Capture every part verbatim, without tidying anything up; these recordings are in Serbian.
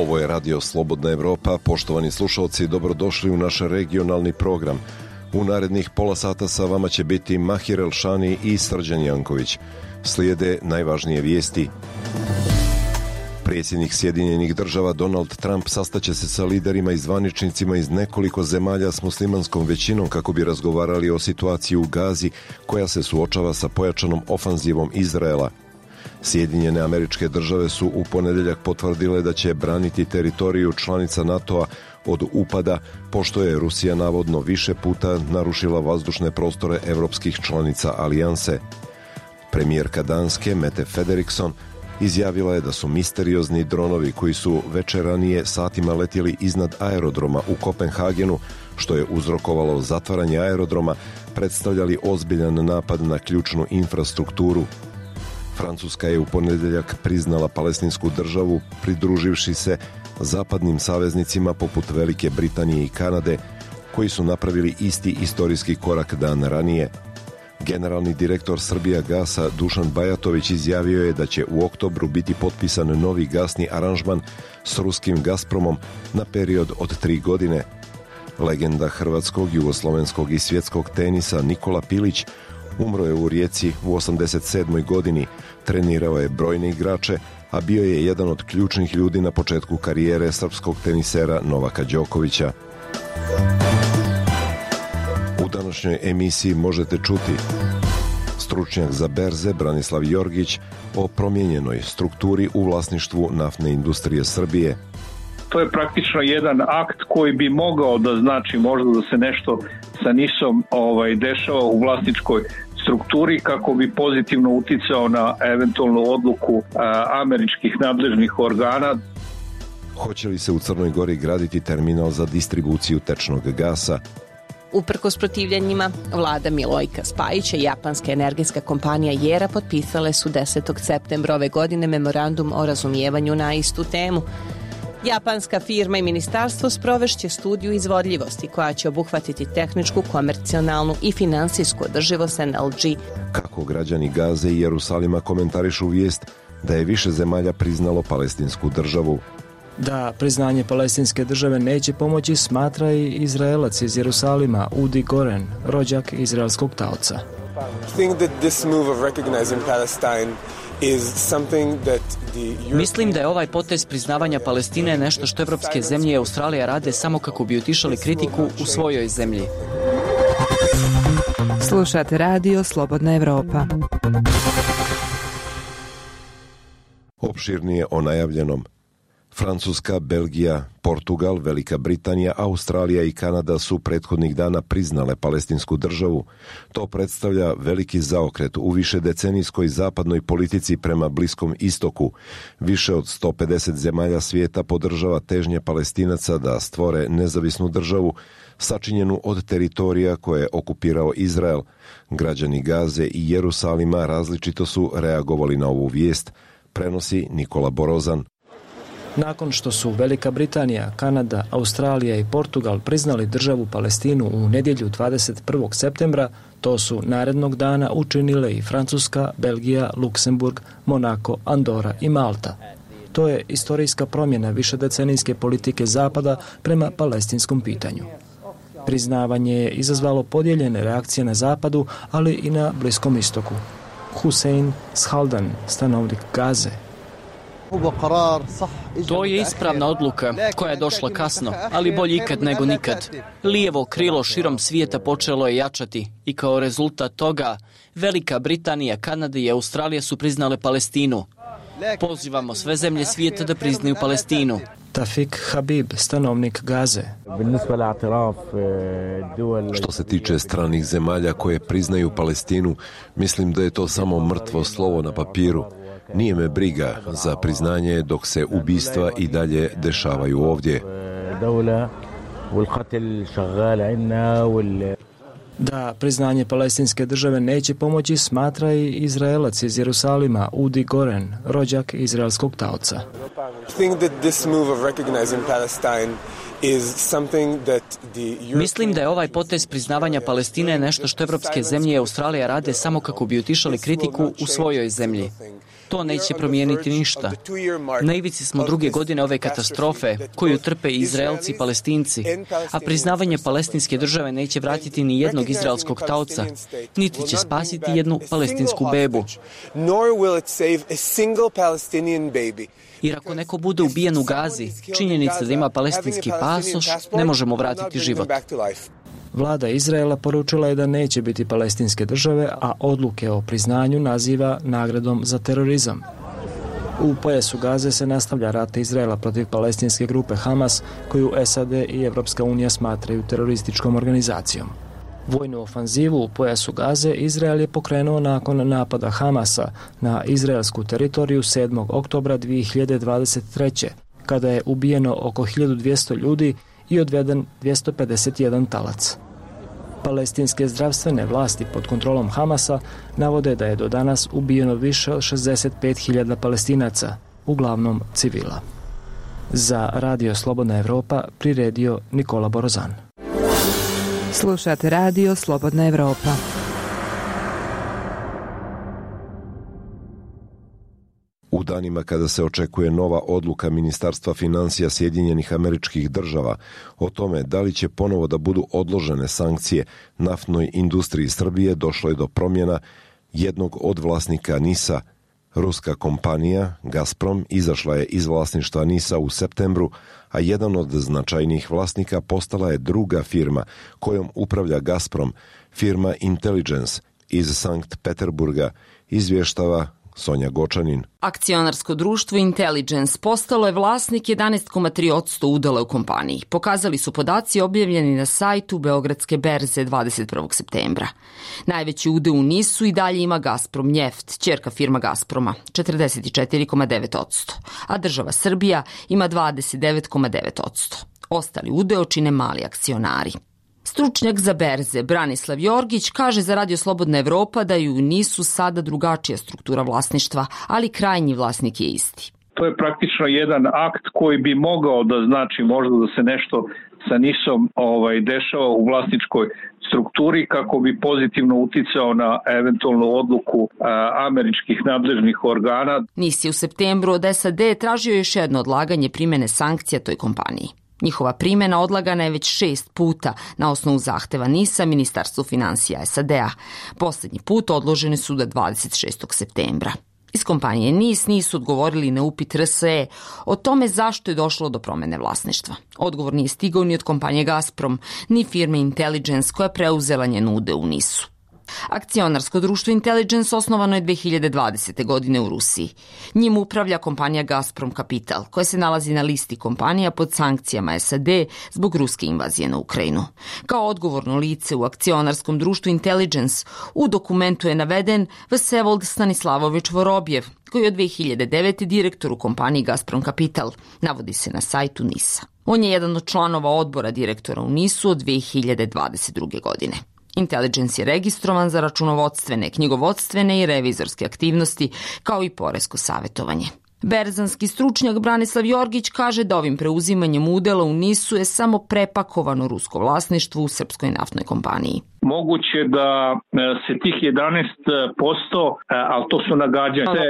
Ovo je Radio Slobodna Evropa. Poštovani slušalci, dobrodošli u naš regionalni program. U narednih pola sata sa vama će biti Mahir Elšani i Srđan Janković. Slijede najvažnije vijesti. Predsjednik Sjedinjenih država Donald Trump sastaće se sa liderima i zvaničnicima iz nekoliko zemalja s muslimanskom većinom kako bi razgovarali o situaciji u Gazi koja se suočava sa pojačanom ofanzivom Izraela. Sjedinjene Američke Države su u ponedjeljak potvrdile da će braniti teritoriju članica NATO-a od upada, pošto je Rusija navodno više puta narušila vazdušne prostore evropskih članica alijanse. Premijerka Danske Mette Frederiksen izjavila je da su misteriozni dronovi koji su večer ranije satima letjeli iznad aerodroma u Kopenhagenu, što je uzrokovalo zatvaranje aerodroma, predstavljali ozbiljan napad na ključnu infrastrukturu. Francuska je u ponedjeljak priznala palestinsku državu, pridruživši se zapadnim saveznicima poput Velike Britanije i Kanade, koji su napravili isti istorijski korak dan ranije. Generalni direktor Srbijagasa Dušan Bajatović izjavio je da će u oktobru biti potpisan novi gasni aranžman s ruskim Gazpromom na period od tri godine. Legenda hrvatskog, jugoslovenskog i svjetskog tenisa Nikola Pilić umro je u Rijeci u osamdeset sedmoj godini, trenirao je brojne igrače, a bio je jedan od ključnih ljudi na početku karijere srpskog tenisera Novaka Đokovića. U današnjoj emisiji možete čuti stručnjak za berze Branislav Jorgić o promijenjenoj strukturi u vlasništvu naftne industrije Srbije. To je praktično jedan akt koji bi mogao da znači možda da se nešto sa Nisom ovaj, dešava u vlasničkoj strukturi kako bi pozitivno uticao na eventualnu odluku a, američkih nadležnih organa. Hoće li se u Crnoj Gori graditi terminal za distribuciju tečnog gasa? Uprkos protivljenjima, vlada Milojka Spajića i japanska energetska kompanija Jera potpisale su desetog septembra ove godine memorandum o razumijevanju na istu temu. Japanska firma i ministarstvo sprovešće studiju izvodljivosti koja će obuhvatiti tehničku, komercionalnu i finansijsku održivost en el ge. Kako građani Gaze i Jerusalima komentarišu vijest da je više zemalja priznalo palestinsku državu? Da priznanje palestinske države neće pomoći, smatra i Izraelac iz Jerusalima Udi Goren, rođak izraelskog taoca. Mislim da je ovaj potez priznavanja Palestine nešto što evropske zemlje i Australija rade samo kako bi utišali kritiku u svojoj zemlji. Slušate Radio Slobodna Evropa. Opširnije o najavljenom. Francuska, Belgija, Portugal, Velika Britanija, Australija i Kanada su prethodnih dana priznale palestinsku državu. To predstavlja veliki zaokret u višedecenijskoj zapadnoj politici prema Bliskom istoku. Više od sto pedeset zemalja svijeta podržava težnje Palestinaca da stvore nezavisnu državu, sačinjenu od teritorija koje je okupirao Izrael. Građani Gaze i Jerusalima različito su reagovali na ovu vijest, prenosi Nikola Borozan. Nakon što su Velika Britanija, Kanada, Australija i Portugal priznali državu Palestinu u nedjelju dvadeset prvog septembra, to su narednog dana učinile i Francuska, Belgija, Luksemburg, Monako, Andora i Malta. To je istorijska promjena višedecenijske politike Zapada prema palestinskom pitanju. Priznavanje je izazvalo podijeljene reakcije na Zapadu, ali i na Bliskom istoku. Hussein Shaldan, stanovnik Gaze. To je ispravna odluka koja je došla kasno, ali bolje ikad nego nikad. Lijevo krilo širom svijeta počelo je jačati i kao rezultat toga Velika Britanija, Kanada i Australija su priznale Palestinu. Pozivamo sve zemlje svijeta da priznaju Palestinu. Tafik Habib, stanovnik Gaze. Što se tiče stranih zemalja koje priznaju Palestinu, mislim da je to samo mrtvo slovo na papiru. Nije me briga za priznanje dok se ubistva i dalje dešavaju ovdje. Da priznanje palestinske države neće pomoći, smatra i Izraelac iz Jerusalima Udi Goren, rođak izraelskog taoca. Mislim da je ovaj potez priznavanja Palestine nešto što evropske zemlje i Australija rade samo kako bi utišali kritiku u svojoj zemlji. To neće promijeniti ništa. Na ivici smo druge godine ove katastrofe koju trpe i Izraelci i Palestinci, a priznavanje palestinske države neće vratiti ni jednog izraelskog taoca, niti će spasiti jednu palestinsku bebu. Jer ako neko bude ubijen u Gazi, činjenica da ima palestinski pasoš, ne možemo vratiti život. Vlada Izraela poručila je da neće biti palestinske države, a odluke o priznanju naziva nagradom za terorizam. U pojasu Gaze se nastavlja rat Izraela protiv palestinske grupe Hamas, koju S A D i Evropska unija smatraju terorističkom organizacijom. Vojnu ofanzivu u pojasu Gaze Izrael je pokrenuo nakon napada Hamasa na izraelsku teritoriju sedmog oktobra dvije hiljade dvadeset treće. kada je ubijeno oko hiljadu dvjesto ljudi i odveden dvjesto pedeset jedan talac. Palestinske zdravstvene vlasti pod kontrolom Hamasa navode da je do danas ubijeno više od šezdeset pet hiljada Palestinaca, uglavnom civila. Za Radio Slobodna Evropa priredio Nikola Borozan. Slušate Radio Slobodna Evropa. U danima kada se očekuje nova odluka Ministarstva financija Sjedinjenih Američkih Država o tome da li će ponovo da budu odložene sankcije naftnoj industriji Srbije, došlo je do promjena jednog od vlasnika NIS-a. Ruska kompanija Gazprom izašla je iz vlasništva NIS-a u septembru, a jedan od značajnijih vlasnika postala je druga firma kojom upravlja Gazprom, firma Intelligence iz Sankt Peterburga, izvještava Sonja Gočanin. Akcionarsko društvo Intelligence postalo je vlasnik jedanaest zarez tri posto udjela u kompaniji. Pokazali su podaci objavljeni na sajtu Beogradske berze dvadeset prvog septembra. Najveći udeo u NIS-u i dalje ima Gazprom Njeft, ćerka firma Gazproma, četrdeset četiri zarez devet posto, a država Srbija ima dvadeset devet zarez devet posto. Ostali udeo čine mali akcionari. Stručnjak za berze Branislav Jorgić kaže za Radio Slobodna Evropa da ju nisu sada drugačija struktura vlasništva, ali krajnji vlasnik je isti. To je praktično jedan akt koji bi mogao da znači možda da se nešto sa NIS-om ovaj, dešava u vlasničkoj strukturi kako bi pozitivno uticao na eventualnu odluku a, američkih nadležnih organa. NIS je u septembru od S A D tražio još jedno odlaganje primjene sankcija toj kompaniji. Njihova primjena odlagana je već šest puta na osnovu zahteva NIS-a Ministarstvu financija S A D-a. Posljednji put odloženi su do dvadeset šestog septembra. Iz kompanije NIS nisu odgovorili na upit R S E o tome zašto je došlo do promjene vlasništva. Odgovor nije stigao ni od kompanije Gazprom, ni firme Intelligence koja je preuzela njen udeo u NIS-u. Akcionarsko društvo Intelligence osnovano je dvije hiljade dvadesete. godine u Rusiji. Njim upravlja kompanija Gazprom Capital, koja se nalazi na listi kompanija pod sankcijama S A D zbog ruske invazije na Ukrajinu. Kao odgovorno lice u akcionarskom društvu Intelligence u dokumentu je naveden Vsevolod Stanislavović Vorobjev, koji je od dvije hiljade devete. direktor u kompaniji Gazprom Capital, navodi se na sajtu NIS-a. On je jedan od članova odbora direktora u NIS-u od dvije hiljade dvadeset druge. godine. Intelligence je registrovan za računovodstvene, knjigovodstvene i revizorske aktivnosti, kao i poresko savjetovanje. Berzanski stručnjak Branislav Jorgić kaže da ovim preuzimanjem udjela u NIS-u je samo prepakovano rusko vlasništvo u srpskoj naftnoj kompaniji. Moguće da se tih jedanaest posto, ali to su nagađanje,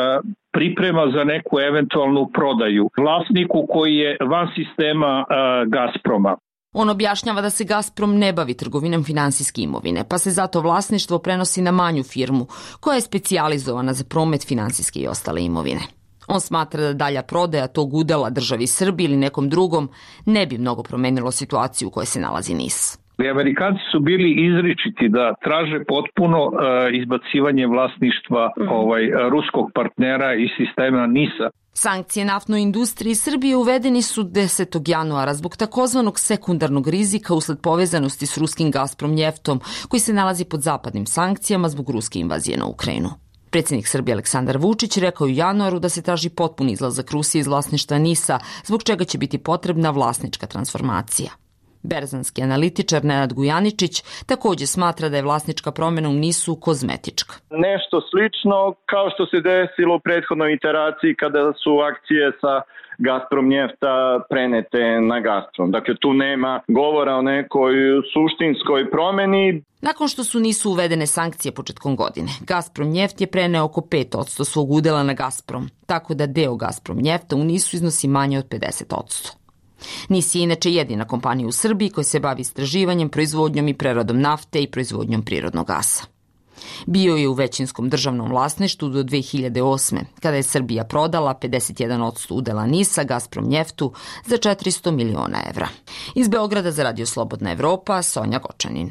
priprema za neku eventualnu prodaju vlasniku koji je van sistema Gazproma. On objašnjava da se Gazprom ne bavi trgovinom finansijske imovine, pa se zato vlasništvo prenosi na manju firmu koja je specijalizovana za promet finansijske i ostale imovine. On smatra da dalja prodaja tog udjela državi Srbiji ili nekom drugom ne bi mnogo promenilo situaciju u kojoj se nalazi NIS. Amerikanci su bili izričiti da traže potpuno uh, izbacivanje vlasništva mm. ovaj, ruskog partnera iz sistema NIS-a. Sankcije naftnoj industriji Srbije uvedeni su desetog januara zbog takozvanog sekundarnog rizika usled povezanosti s ruskim Gazprom Njeftom, koji se nalazi pod zapadnim sankcijama zbog ruske invazije na Ukrajinu. Predsjednik Srbije Aleksandar Vučić rekao u januaru da se traži potpun izlazak Rusije iz vlasništva NIS-a, zbog čega će biti potrebna vlasnička transformacija. Berzanski analitičar Nenad Gujaničić također smatra da je vlasnička promjena u Nisu kozmetička. Nešto slično kao što se desilo u prethodnoj iteraciji kada su akcije sa Gazprom njefta prenete na Gazprom. Dakle, tu nema govora o nekoj suštinskoj promjeni. Nakon što su Nisu uvedene sankcije početkom godine, Gazprom njeft je preneo oko pet posto svog udjela na Gazprom, tako da deo Gazprom njefta u Nisu iznosi manje od pedeset posto. Nis je inače jedina kompanija u Srbiji koja se bavi istraživanjem, proizvodnjom i preradom nafte i proizvodnjom prirodnog gasa. Bio je u većinskom državnom vlasništvu do dve hiljade osme. kada je Srbija prodala pedeset jedan posto udela Nisa Gazprom njeftu za četiristo miliona evra. Iz Beograda za Radio Slobodna Evropa, Sonja Gočanin.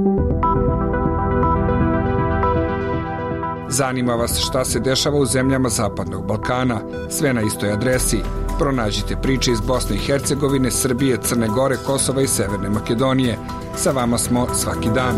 Zanima vas šta se dešava u zemljama Zapadnog Balkana? Sve na istoj adresi. Pronađite priče iz Bosne i Hercegovine, Srbije, Crne Gore, Kosova i Severne Makedonije. Sa vama smo svaki dan.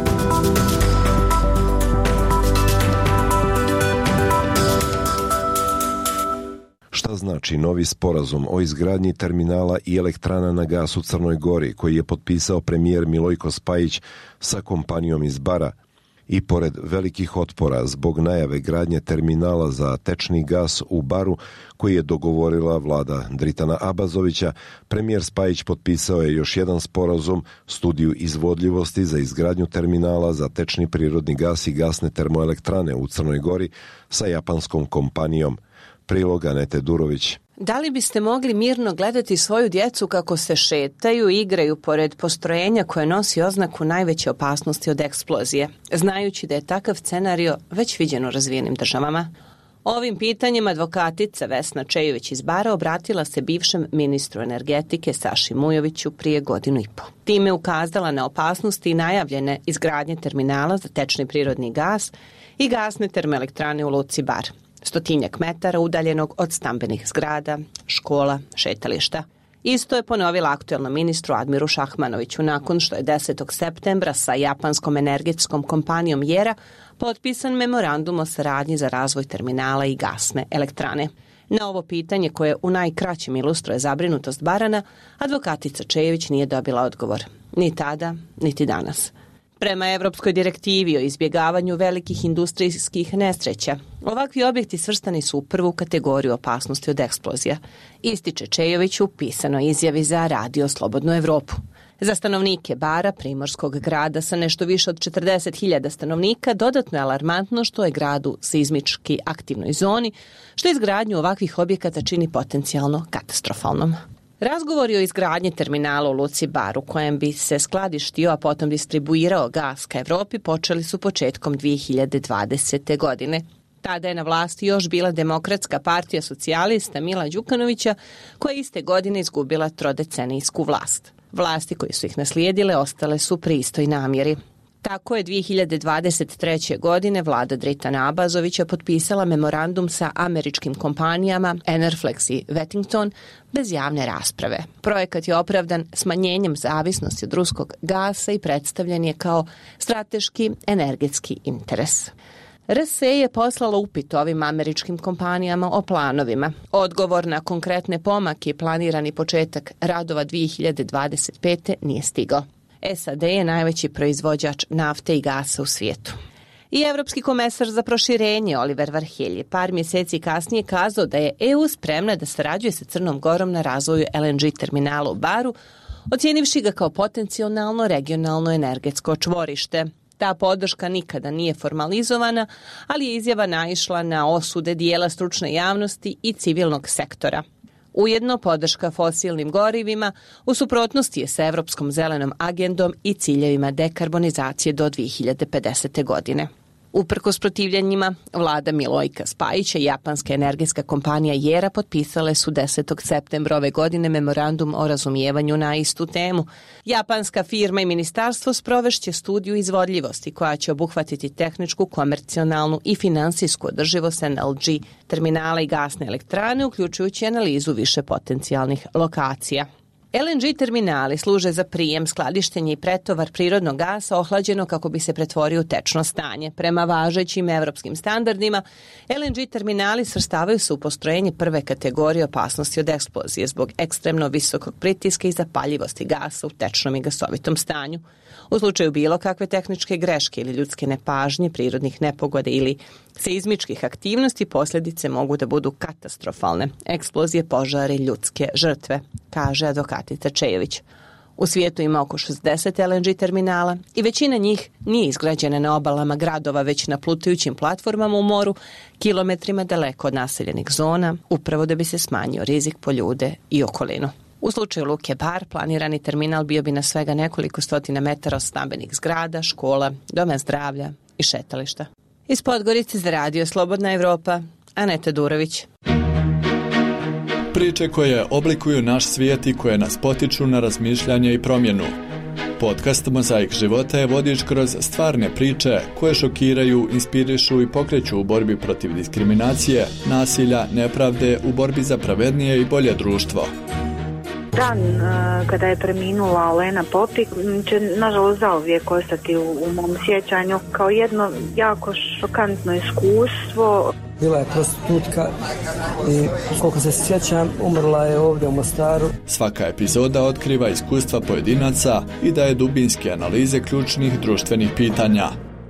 Šta znači novi sporazum o izgradnji terminala i elektrana na gas u Crnoj Gori koji je potpisao premijer Milojko Spajić sa kompanijom iz Bara? I pored velikih otpora zbog najave gradnje terminala za tečni gas u Baru koji je dogovorila vlada Dritana Abazovića, premijer Spajić potpisao je još jedan sporazum, studiju izvodljivosti za izgradnju terminala za tečni prirodni gas i gasne termoelektrane u Crnoj Gori sa japanskom kompanijom. Prilog Anete Durović. Da li biste mogli mirno gledati svoju djecu kako se šetaju i igraju pored postrojenja koje nosi oznaku najveće opasnosti od eksplozije, znajući da je takav scenario već viđen u razvijenim državama? Ovim pitanjem advokatica Vesna Čejović iz Bara obratila se bivšem ministru energetike Saši Mujoviću prije godinu i po. Time ukazala na opasnosti i najavljene izgradnje terminala za tečni prirodni gas i gasne termoelektrane u luci Bar, stotinjak metara udaljenog od stambenih zgrada, škola, šetališta. Isto je ponovila aktuelnom ministru Admiru Šahmanoviću nakon što je desetog septembra sa japanskom energetskom kompanijom Jera potpisan memorandum o saradnji za razvoj terminala i gasne elektrane. Na ovo pitanje, koje u najkraćem ilustruje zabrinutost Barana, advokatica Čejević nije dobila odgovor. Ni tada, niti danas. Prema Evropskoj direktivi o izbjegavanju velikih industrijskih nesreća, ovakvi objekti svrstani su u prvu kategoriju opasnosti od eksplozija, ističe Čejović u pisanoj izjavi za Radio Slobodnu Evropu. Za stanovnike Bara, primorskog grada sa nešto više od četrdeset hiljada stanovnika, dodatno je alarmantno što je grad u seizmički aktivnoj zoni, što izgradnju ovakvih objekata čini potencijalno katastrofalnom. Razgovori o izgradnji terminala u luci Bar, u kojem bi se skladištio, a potom distribuirao gas ka Evropi, počeli su početkom dve hiljade dvadesete. godine. Tada je na vlasti još bila Demokratska partija socijalista Mila Đukanovića, koja je iste godine izgubila trodecenijsku vlast. Vlasti koje su ih naslijedile ostale su pri istoj namjeri. Tako je dve hiljade dvadeset treće. godine vlada Dritana Abazovića potpisala memorandum sa američkim kompanijama Enerflex i Wettington bez javne rasprave. Projekat je opravdan smanjenjem zavisnosti od ruskog gasa i predstavljen je kao strateški energetski interes. R S E je poslala upit ovim američkim kompanijama o planovima. Odgovor na konkretne pomake i planirani početak radova dve hiljade dvadeset pete. nije stigao. S A D je najveći proizvođač nafte i gasa u svijetu. I evropski komesar za proširenje Oliver Varhelj je par mjeseci kasnije kazao da je E U spremna da sarađuje sa Crnom Gorom na razvoju L N G terminala u Baru, ocijenivši ga kao potencijalno regionalno energetsko čvorište. Ta podrška nikada nije formalizovana, ali je izjava naišla na osude dijela stručne javnosti i civilnog sektora. Ujedno, podrška fosilnim gorivima u suprotnosti je sa Evropskom zelenom agendom i ciljevima dekarbonizacije do dve hiljade pedesete. godine. Uprkos protivljenjima, vlada Milojka Spajića i japanska energetska kompanija Jera potpisale su desetog septembra ove godine memorandum o razumijevanju na istu temu. Japanska firma i ministarstvo sprovešće studiju izvodljivosti koja će obuhvatiti tehničku, komercionalnu i finansijsku održivost N L G terminala i gasne elektrane, uključujući analizu više potencijalnih lokacija. L N G terminali služe za prijem, skladištenje i pretovar prirodnog gasa ohlađeno kako bi se pretvorio u tečno stanje. Prema važećim evropskim standardima, L N G terminali svrstavaju se u postrojenje prve kategorije opasnosti od eksplozije zbog ekstremno visokog pritiska i zapaljivosti gasa u tečnom i gasovitom stanju. U slučaju bilo kakve tehničke greške ili ljudske nepažnje, prirodnih nepogoda ili seizmičkih aktivnosti, posljedice mogu da budu katastrofalne. Eksplozije, požare, ljudske žrtve, kaže advokatica Čejović. U svijetu ima oko šezdeset L N G terminala i većina njih nije izgrađena na obalama gradova, već na plutajućim platformama u moru, kilometrima daleko od naseljenih zona, upravo da bi se smanjio rizik po ljude i okolinu. U slučaju Luke Bar, planirani terminal bio bi na svega nekoliko stotina metara od stambenih zgrada, škola, doma zdravlja i šetališta. Iz Podgorice za radio Slobodna Evropa, Aneta Durović. Priče koje oblikuju naš svijet i koje nas potiču na razmišljanje i promjenu. Podcast Mozaik života je vodič kroz stvarne priče koje šokiraju, inspirišu i pokreću u borbi protiv diskriminacije, nasilja, nepravde, u borbi za pravednije i bolje društvo. Dan uh, kada je preminula Olena Popik će nažalost zauvijek ostati u, u mom sjećanju kao jedno jako šokantno iskustvo. Bila je prostitutka i koliko se sjećam umrla je ovdje u Mostaru. Svaka epizoda otkriva iskustva pojedinaca i daje dubinske analize ključnih društvenih pitanja.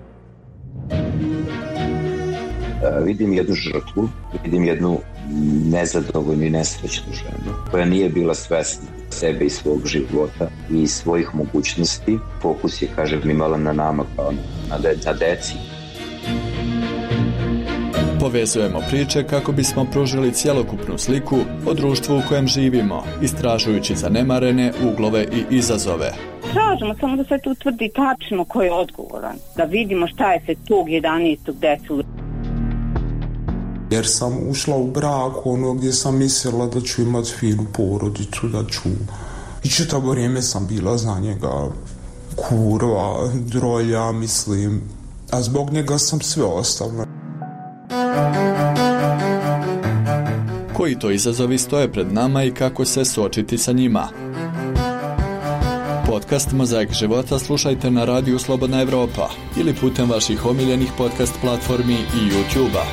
Vidim jednu žrtvu, vidim jednu nezadovoljnu i nesrećnu ženu koja nije bila svesna sebe i svog života i svojih mogućnosti. Fokus je, kažem, imala na nama kao na, de- na deci. Povezujemo priče kako bismo pružili cjelokupnu sliku o društvu u kojem živimo, istražujući zanemarene uglove i izazove. Tražimo samo da se tu utvrdi tačno ko je odgovoran, da vidimo šta je se tog jedanaestog desilo. Jer sam ušla u brak ono gdje sam mislila da ću imati finu porodicu, da ću... I čitavo vrijeme sam bila za njega kurva, drolja, mislim. A zbog njega sam sve ostavila. Koji to izazovi stoje pred nama i kako se suočiti sa njima? Podcast Mozaik života slušajte na radiju Slobodna Evropa ili putem vaših omiljenih podcast platformi i YouTube-a.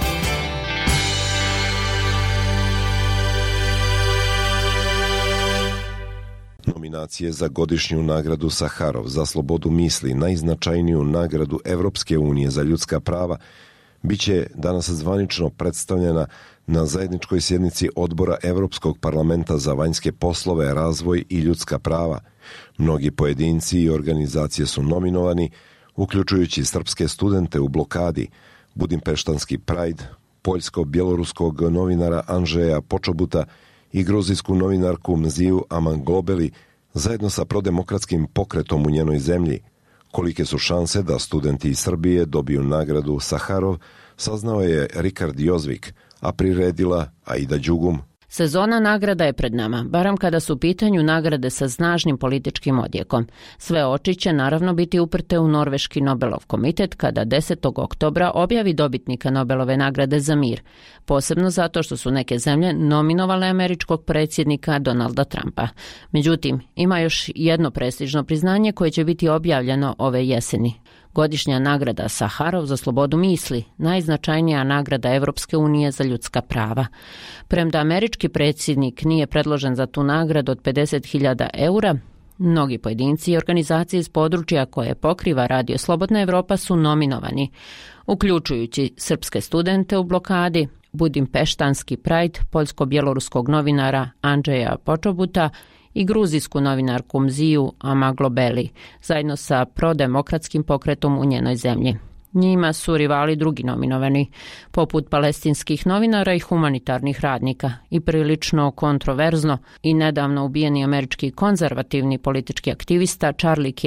Nominacije za godišnju nagradu Saharov za slobodu misli, najznačajniju nagradu Evropske unije za ljudska prava, biće danas zvanično predstavljena na zajedničkoj sjednici Odbora Evropskog parlamenta za vanjske poslove, razvoj i ljudska prava. Mnogi pojedinci i organizacije su nominovani, uključujući srpske studente u blokadi, budimpeštanski Pride, poljsko-bjeloruskog novinara Andžeja Počobuta i gruzijsku novinarku Mziju Amanglobeli, zajedno sa prodemokratskim pokretom u njenoj zemlji. Kolike su šanse da studenti iz Srbije dobiju nagradu Saharov, saznao je Rikard Jozvik, a priredila Aida Đugum. Sezona nagrada je pred nama, barem kada su u pitanju nagrade sa snažnim političkim odjekom. Sve oči će naravno biti uprte u Norveški Nobelov komitet kada desetog oktobra objavi dobitnika Nobelove nagrade za mir, posebno zato što su neke zemlje nominovale američkog predsjednika Donalda Trumpa. Međutim, ima još jedno prestižno priznanje koje će biti objavljeno ove jeseni. Godišnja nagrada Saharov za slobodu misli, najznačajnija nagrada Evropske unije za ljudska prava. Premda američki predsjednik nije predložen za tu nagradu od pedeset hiljada eura, mnogi pojedinci i organizacije iz područja koje pokriva Radio Slobodna Evropa su nominovani, uključujući srpske studente u blokadi, budimpeštanski Pride, poljsko-bjeloruskog novinara Andžeja Počobuta i gruzijsku novinarku Mziju Amaglobeli, zajedno sa prodemokratskim pokretom u njenoj zemlji. Njima su rivali drugi nominovani, poput palestinskih novinara i humanitarnih radnika, i prilično kontroverzno i nedavno ubijeni američki konzervativni politički aktivista Charlie Kirk.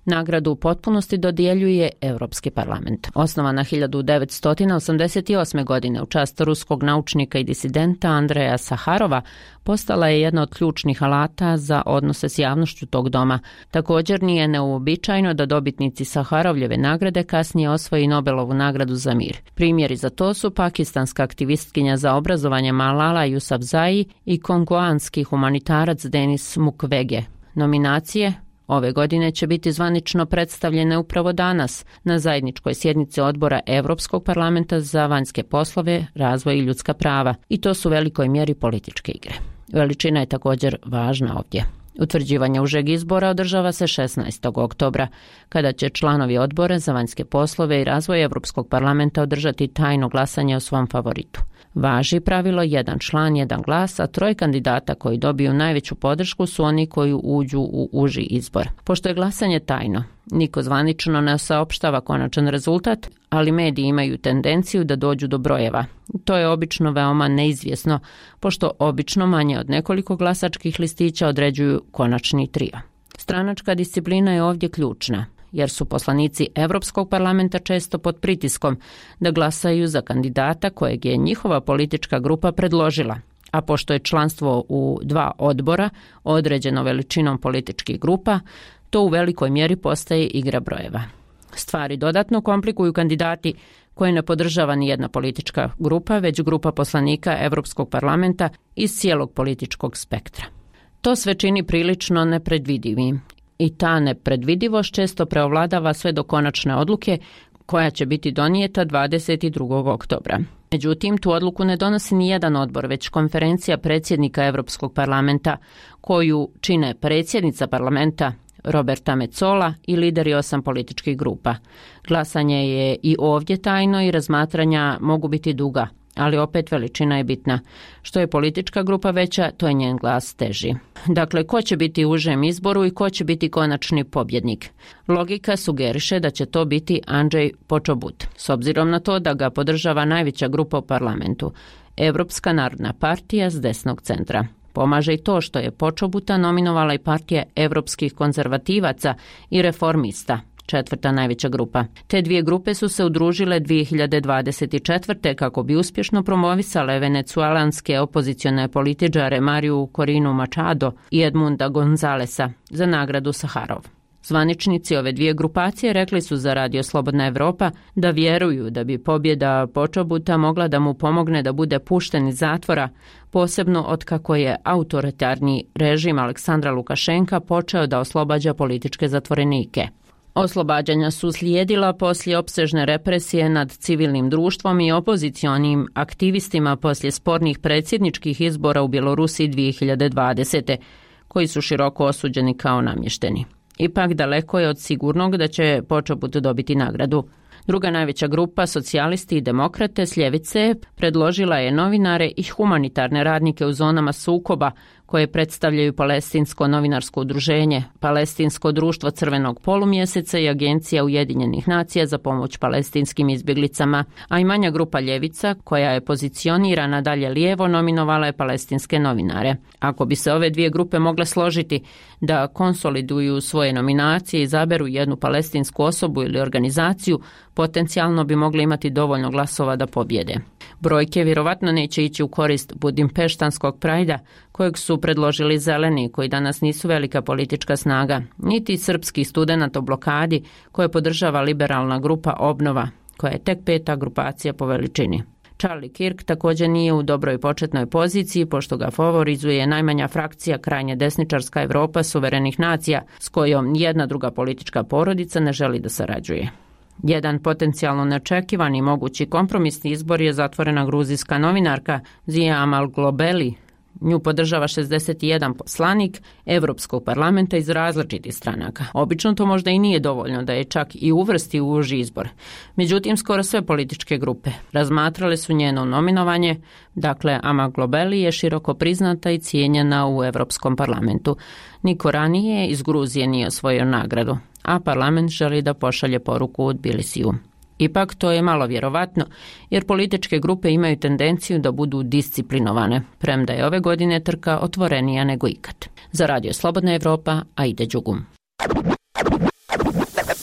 Nagradu u potpunosti dodjeljuje Europski parlament. Osnovana hiljadu devetsto osamdeset osme. godine u čast ruskog naučnika i disidenta Andreja Saharova, postala je jedna od ključnih alata za odnose s javnošću tog doma. Također nije neuobičajeno da dobitnici Saharovljeve nagrade kasnije osvoji Nobelovu nagradu za mir. Primjeri za to su pakistanska aktivistkinja za obrazovanje Malala Yousafzai i kongoanski humanitarac Denis Mukwege. Nominacije ove godine će biti zvanično predstavljene upravo danas na zajedničkoj sjednici odbora Europskog parlamenta za vanjske poslove, razvoj i ljudska prava. I to su u velikoj mjeri političke igre. Veličina je također važna ovdje. Utvrđivanje užeg izbora održava se šesnaestog oktobra, kada će članovi odbora za vanjske poslove i razvoj Europskog parlamenta održati tajno glasanje o svom favoritu. Važi pravilo jedan član, jedan glas, a troje kandidata koji dobiju najveću podršku su oni koji uđu u uži izbor. Pošto je glasanje tajno, niko zvanično ne saopštava konačan rezultat, ali mediji imaju tendenciju da dođu do brojeva. To je obično veoma neizvjesno, pošto obično manje od nekoliko glasačkih listića određuju konačni trio. Stranačka disciplina je ovdje ključna, jer su poslanici Europskog parlamenta često pod pritiskom da glasaju za kandidata kojeg je njihova politička grupa predložila. A pošto je članstvo u dva odbora određeno veličinom političkih grupa, to u velikoj mjeri postaje igra brojeva. Stvari dodatno komplikuju kandidati koje ne podržava ni jedna politička grupa, već grupa poslanika Europskog parlamenta iz cijelog političkog spektra. To sve čini prilično nepredvidivim. I ta nepredvidivost često preovladava sve do konačne odluke koja će biti donijeta dvadeset drugog oktobra. Međutim, tu odluku ne donosi ni jedan odbor, već konferencija predsjednika Europskog parlamenta, koju čine predsjednica parlamenta Roberta Metsola i lideri osam političkih grupa. Glasanje je i ovdje tajno i razmatranja mogu biti duga, ali opet veličina je bitna. Što je politička grupa veća, to je njen glas teži. Dakle, ko će biti u užem izboru i ko će biti konačni pobjednik? Logika sugeriše da će to biti Andrej Počobut, s obzirom na to da ga podržava najveća grupa u parlamentu, Europska narodna partija s desnog centra. Pomaže i to što je Počobuta nominovala i partija europskih konzervativaca i reformista, četvrta najveća grupa. Te dvije grupe su se udružile dvije hiljade dvadeset četvrte kako bi uspješno promovisale venecuelanske opozicione političare Mariju Corinu Machado i Edmunda Gonzalesa za nagradu Saharov. Zvaničnici ove dvije grupacije rekli su za Radio Slobodna Evropa da vjeruju da bi pobjeda Počobuta mogla da mu pomogne da bude pušten iz zatvora, posebno otkako je autoritarni režim Aleksandra Lukašenka počeo da oslobađa političke zatvorenike. Oslobađanja su slijedila poslije opsežne represije nad civilnim društvom i opozicionim aktivistima poslije spornih predsjedničkih izbora u Bjelorusiji dvije hiljade dvadesete, koji su široko osuđeni kao namješteni. Ipak daleko je od sigurnog da će Počobut dobiti nagradu. Druga najveća grupa, socijalisti i demokrate s ljevice, predložila je novinare i humanitarne radnike u zonama sukoba koje predstavljaju Palestinsko novinarsko udruženje, Palestinsko društvo Crvenog polumjeseca i Agencija Ujedinjenih nacija za pomoć palestinskim izbjeglicama, a i manja grupa ljevica, koja je pozicionirana dalje lijevo, nominovala je palestinske novinare. Ako bi se ove dvije grupe mogle složiti da konsoliduju svoje nominacije i izaberu jednu palestinsku osobu ili organizaciju, potencijalno bi mogli imati dovoljno glasova da pobjede. Brojke vjerovatno neće ići u korist budimpeštanskog prajda, kojeg su predložili zeleni, koji danas nisu velika politička snaga, niti srpski student o blokadi, koje podržava liberalna grupa Obnova, koja je tek peta grupacija po veličini. Charlie Kirk također nije u dobroj početnoj poziciji, pošto ga favorizuje najmanja frakcija krajnje desničarska Europa suverenih nacija, s kojom jedna druga politička porodica ne želi da sarađuje. Jedan potencijalno neočekivani mogući kompromisni izbor je zatvorena gruzijska novinarka Zia Amal Globeli. Nju podržava šezdeset jedan poslanik Europskog parlamenta iz različitih stranaka. Obično to možda i nije dovoljno da je čak i uvrsti u uži izbor. Međutim, skoro sve političke grupe razmatrale su njeno nominovanje. Dakle, Amal Globeli je široko priznata i cijenjena u Europskom parlamentu. Niko ranije iz Gruzije nije osvojio nagradu, a parlament želi da pošalje poruku u Tbilisiju. Ipak to je malo vjerovatno, jer političke grupe imaju tendenciju da budu disciplinovane, premda je ove godine trka otvorenija nego ikad. Za Radio Slobodna Evropa, Aida Đugum.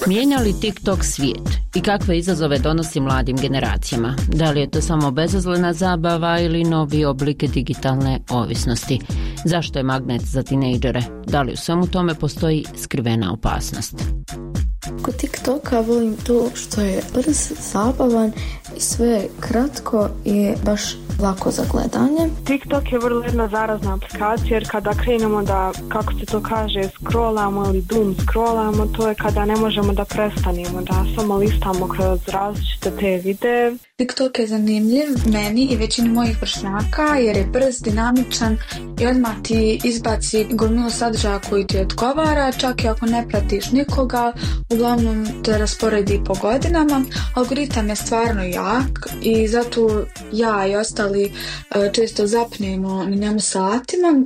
Mijenja li TikTok svijet i kakve izazove donosi mladim generacijama? Da li je to samo bezazlena zabava ili novi oblik digitalne ovisnosti? Zašto je magnet za tinejdžere? Da li u svemu tome postoji skrivena opasnost? Kod TikToka volim to što je brz, zabavan i sve kratko i baš lako za gledanje. TikTok je vrlo jedna zarazna aplikacija jer kada krenemo da, kako se to kaže, scrollamo ili doom scrollamo, to je kada ne možemo da prestanemo, da samo listamo kroz različite te videe. TikTok je zanimljiv meni i većini mojih vršnjaka jer je brz, dinamičan i odmah ti izbaci gomilu sadržaja koji ti odgovara, čak i ako ne pratiš nikoga, uglavnom te rasporedi po godinama. Algoritam je stvarno jak i zato ja i ostali često zapnemo na njemu satima.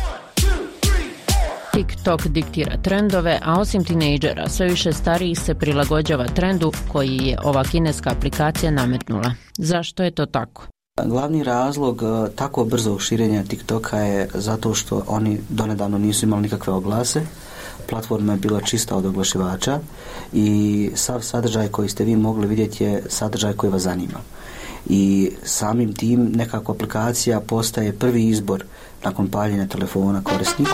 TikTok diktira trendove, a osim tinejdžera, sve više starijih se prilagođava trendu koji je ova kineska aplikacija nametnula. Zašto je to tako? Glavni razlog tako brzog širenja TikToka je zato što oni donedavno nisu imali nikakve oglase. Platforma je bila čista od oglašivača i sav sadržaj koji ste vi mogli vidjeti je sadržaj koji vas zanima. I samim tim nekako aplikacija postaje prvi izbor nakon paljenja telefona korisniku.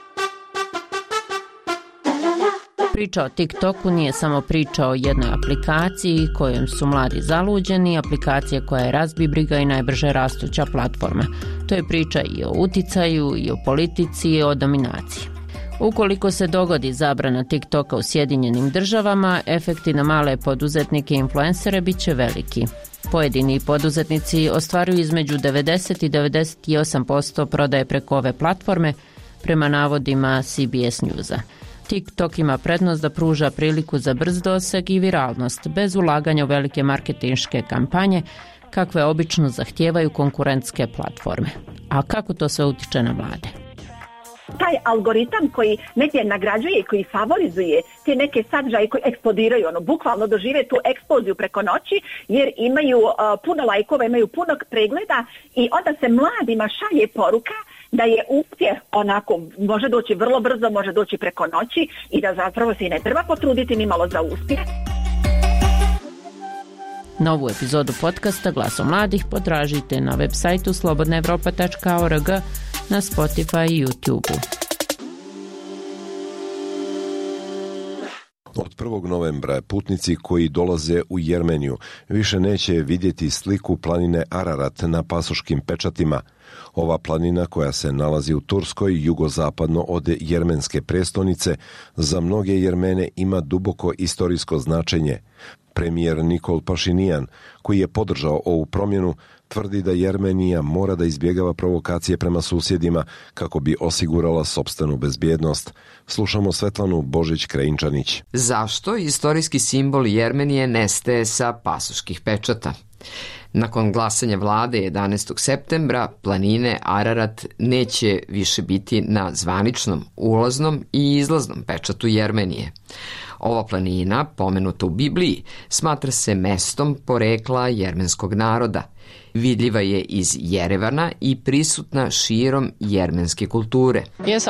Priča o TikToku nije samo priča o jednoj aplikaciji kojom su mladi zaluđeni, aplikacija koja je razbibriga i najbrže rastuća platforma. To je priča i o uticaju, i o politici, i o dominaciji. Ukoliko se dogodi zabrana TikToka u Sjedinjenim državama, efekti na male poduzetnike i influencere bit će veliki. Pojedini poduzetnici ostvaruju između devedeset i devedeset osam posto prodaje preko ove platforme, prema navodima C B S Newsa. TikTok ima prednost da pruža priliku za brz doseg i viralnost, bez ulaganja u velike marketinške kampanje, kakve obično zahtijevaju konkurentske platforme. A kako to sve utiče na mlade? Taj algoritam koji negdje nagrađuje i koji favorizuje te neke sadržaje koji eksplodiraju, ono, bukvalno dožive tu eksploziju preko noći jer imaju uh, puno lajkova, imaju puno pregleda i onda se mladima šalje poruka da je uspjeh onako, može doći vrlo brzo, može doći preko noći i da zapravo se i ne treba potruditi ni malo za uspjeh. Novu epizodu podcasta Glasom mladih potražite na web sajtu slobodna evropa tačka org, na Spotify i YouTube. Od prvog novembra putnici koji dolaze u Jermeniju više neće vidjeti sliku planine Ararat na pasoškim pečatima. Ova planina, koja se nalazi u Turskoj, jugozapadno od jermenske prestonice, za mnoge Jermene ima duboko istorijsko značenje. Premijer Nikol Pašinijan, koji je podržao ovu promjenu, tvrdi da Jermenija mora da izbjegava provokacije prema susjedima kako bi osigurala sopstvenu bezbjednost. Slušamo Svetlanu Božić-Krajinčanić. Zašto istorijski simbol Jermenije nestaje sa pasoških pečata? Nakon glasanja vlade jedanaestog septembra, planine Ararat neće više biti na zvaničnom ulaznom i izlaznom pečatu Jermenije. Ova planina, pomenuta u Bibliji, smatra se mestom porekla jermenskog naroda. Vidljiva je iz Jerevana i prisutna širom jermenske kulture.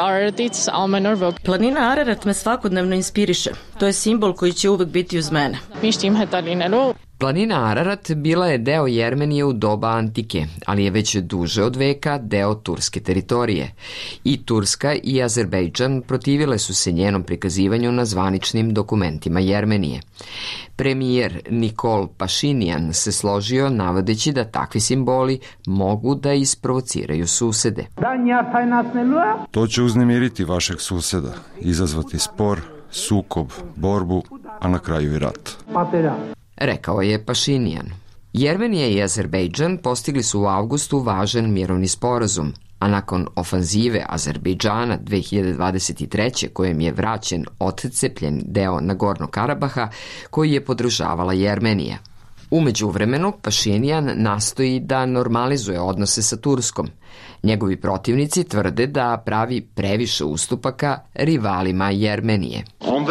Planina Ararat me svakodnevno inspiriše. To je simbol koji će uvek biti uz mene. Planina Ararat bila je deo Jermenije u doba antike, ali je već duže od veka deo turske teritorije. I Turska i Azerbejdžan protivile su se njenom prikazivanju na zvaničnim dokumentima Jermenije. Premijer Nikol Pašinijan se složio navodeći da takvi simboli mogu da isprovociraju susede. To će uznemiriti vašeg suseda, izazvati spor, sukob, borbu, a na kraju i rat. Rekao je Pašinijan. Jermenija i Azerbejdžan postigli su u avgustu važan mirovni sporazum, a nakon ofanzive Azerbejdžana dve hiljade dvadeset treće kojem je vraćen odcepljen deo Nagornog Karabaha koji je podržavala Jermenija. U međuvremenu Pašinijan nastoji da normalizuje odnose sa Turskom. Njegovi protivnici tvrde da pravi previše ustupaka rivalima Jermenije.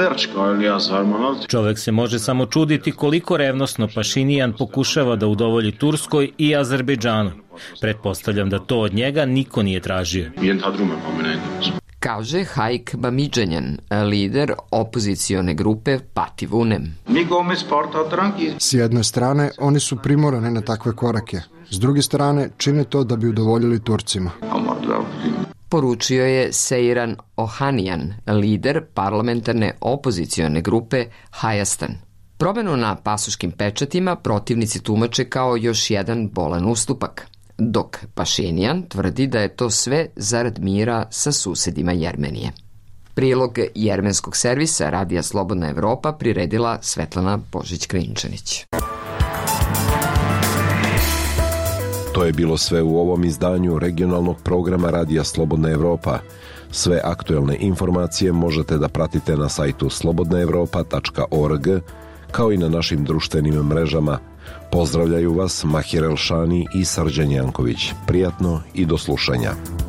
Čovek se može samo čuditi koliko revnosno Pašinijan pokušava da udovolji Turskoj i Azerbejdžanu. Pretpostavljam da to od njega niko nije tražio. kaže Haik Bamidženjan, lider opozicione grupe Pati Vunem. S jedne strane, oni su primorani na takve korake. S druge strane, čine to da bi udovoljili Turcima. Poručio je Seiran Ohanijan, lider parlamentarne opozicione grupe Hayastan. Promenu na pasoškim pečatima protivnici tumače kao još jedan bolan ustupak, dok Pašinjan tvrdi da je to sve zarad mira sa susedima Jermenije. Prilog jermenskog servisa Radija Slobodna Evropa priredila Svetlana Božić-Krinčanić. To je bilo sve u ovom izdanju regionalnog programa Radija Slobodna Evropa. Sve aktuelne informacije možete da pratite na sajtu slobodna evropa tačka org, kao i na našim društvenim mrežama. Pozdravljaju vas Mahir Elšani i Srđan Janković. Prijatno i do slušanja.